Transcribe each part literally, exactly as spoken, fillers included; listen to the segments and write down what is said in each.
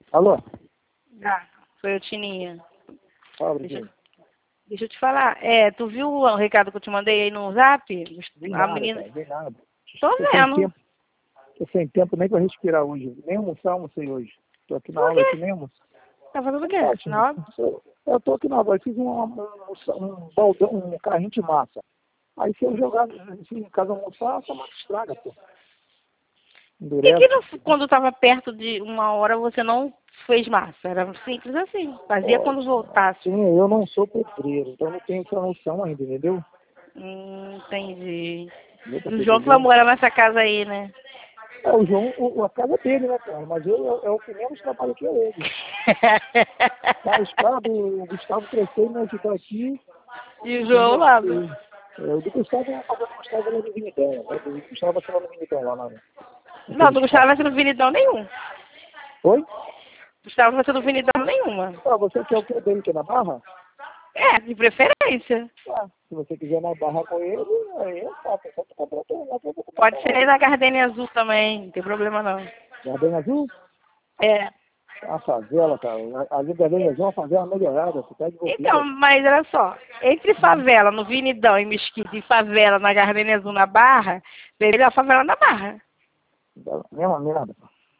Alô? Ah, foi eu, Tininha. Fala, Deixa, Bruno. deixa eu te falar. É, tu viu o recado que eu te mandei aí no zap? Nem A nada, menina. cara, nem nada. Tô Tô sem vendo. tempo, tô sem tempo nem pra respirar hoje. Nem almoçar, almocei hoje. Tô aqui na Por aula, aqui quê? nem almoço. Tá fazendo o quê? Não, Tina, Não. eu eu tô aqui na aula, eu fiz um, um, um baldão, um carrinho de massa. Aí se eu jogar assim, em casa almoçar, essa massa estraga, pô. E que Endurece. não, quando tava perto de uma hora você não fez massa? Era simples assim. Fazia Pô, quando Tina, voltasse. sim, eu não sou pedreiro, então não tenho essa noção ainda, entendeu? Hum, entendi. Entendeu pra E o você João que vai entender? morar nessa casa aí, né? É, o João, o, a casa é dele, né, cara? Mas eu, é, é o que menos trabalho aqui é ele. Tá, esperado o Gustavo crescer e me ajudar aqui, E o João entendeu? lá. Porque é, o do Gustavo é fazer o Gustavo lá no Vinidão, né? O Gustavo vai ser lá no Vinidão, lá na, Não, naquele do Gustavo espaço vai ser no dele. Vinidão nenhum. Oi? Gustavo vai ser no Vinidão nenhuma. Ah, você quer o que dele, que é na Barra? É, de preferência. Ah, se você quiser na Barra com ele, aí é fácil, é só tu comprar teu lá, tu comprar Pode teu ser lá. aí na Gardenia Azul também, não tem problema não. Jardim Azul? É. A favela, cara. Ali Jardim Azul é uma favela melhorada, você tá de Então, bobeira. mas olha só, entre favela no Vinidão e Mesquita e favela na Gardenia Azul na Barra, melhor a favela na Barra. Mesma merda.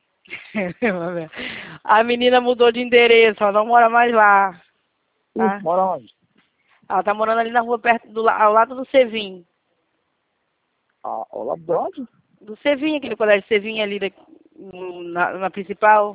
A menina mudou de endereço, ela não mora mais lá, Ih, tá? mora onde? Ela tá morando ali na rua perto do, la- ao lado do Sevim. Ah, ao lado de onde? Do Sevim, aquele colégio Sevim ali da- na, na principal.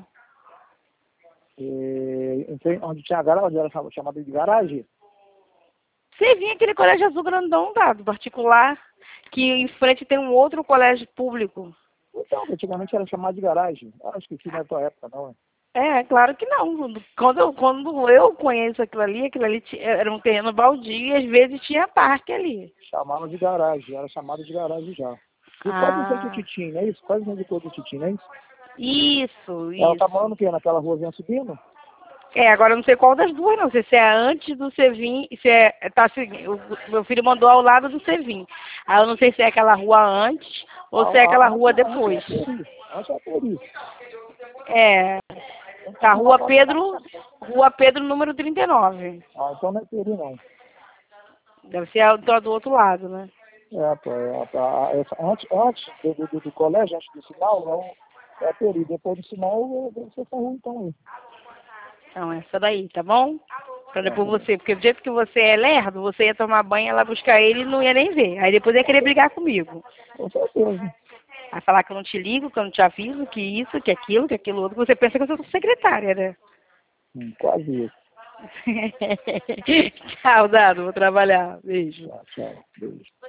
E, entrei onde tinha a garagem, era cham- chamada de garagem. Sevim, aquele colégio azul grandão, tá? Do particular, que em frente tem um outro colégio público. Então, antigamente era chamado de garagem. Ah, acho que aqui não é tua época, não, é? É, claro que não. Quando eu, quando eu conheço aquilo ali, aquilo ali ti- era um terreno baldio e às vezes tinha parque ali. Chamava de garagem, era chamado de garagem já. E quase em frente ao Ah, Titim, não é isso? Quase em frente de todo o Titim, não é isso? isso, Ela tá morando isso. o quê? Naquela ruazinha subindo? É, agora eu não sei qual das duas, não. sei Se é antes do Sevim, se é, tá seguindo. O meu filho mandou ao lado do Sevim. Aí eu não sei se é aquela rua antes A, ou se é aquela a, rua antes, antes é depois. a Peri. Antes é a Peri. É, Antes tá, de uma Rua casa Pedro, Rua Pedro número trinta e nove. Ah, então não é Peri, não. Deve ser a do do outro lado, né? É, pô, é, a- a- essa- antes, antes do, do, do colégio, antes do sinal, é, o, é a Peri. Depois do sinal, deve ser essa rua, então, aí. Então, essa daí, tá bom? Pra Tá, depois você, porque do jeito que você é lerdo, você ia tomar banho, ela buscar ele e não ia nem ver. Aí depois ia querer brigar comigo. com certeza. Vai falar que eu não te ligo, que eu não te aviso, que isso, que aquilo, que aquilo outro. Você pensa que eu sou sua secretária, né? Hum, quase isso. Tchau, Dado, vou trabalhar. Beijo. Tchau, tchau. Beijo.